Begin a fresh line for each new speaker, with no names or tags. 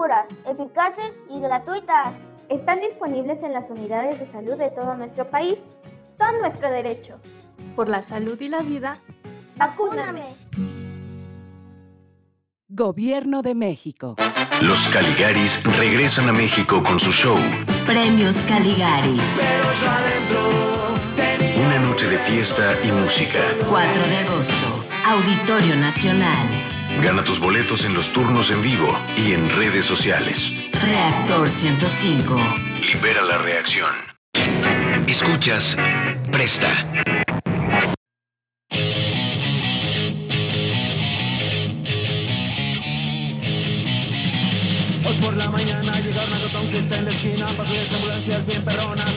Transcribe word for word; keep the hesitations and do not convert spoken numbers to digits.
seguras, eficaces y gratuitas.
Están disponibles en las unidades de salud de todo nuestro país. Son nuestro derecho.
Por la salud y la vida,
¡vacúname!
Gobierno de México.
Los Caligaris regresan a México con su show
Premios Caligari.
Pero yo adentro tenía
Una noche de fiesta y música.
cuatro de agosto, Auditorio Nacional.
Gana tus boletos en los turnos en vivo y en redes sociales.
Reactor ciento cinco.
Libera la reacción. Escuchas Presta.
Hoy por la mañana llegaron a Totón que está en la esquina. Patrullas ambulancias bien perronas.